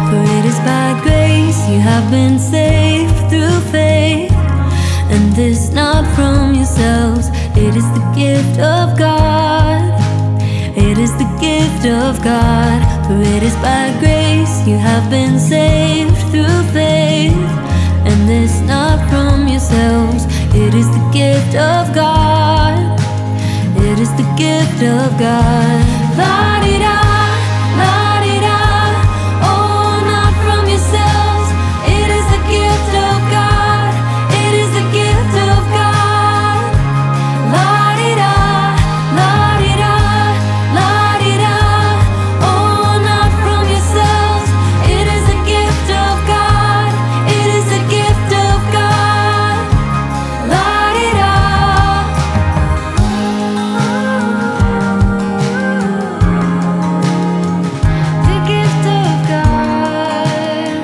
For it is by grace you have been saved through faith, and this not from yourselves, it is the gift of God. It is the gift of God. For it is by grace you have been saved through faith, and this not from yourselves, it is the gift of God. It is the gift of God. La-di-da, la-di-da. Oh, not from yourselves, it is the gift of God. It is the gift of God. La-di-da, la-di-da, la-di-da. Oh, not from yourselves, it is the gift of God. It is the gift of God. La-di-da. The gift of God.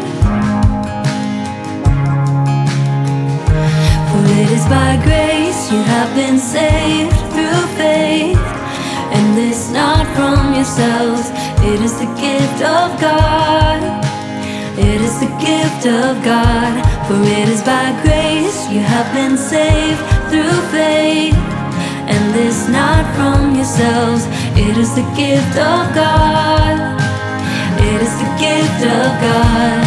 For it is by grace you have been saved through faith, and this not from yourselves, it is the gift of God. It is the gift of God. For it is by grace you have been saved through faith, and this not from yourselves, it is the gift of God. It is the gift of God.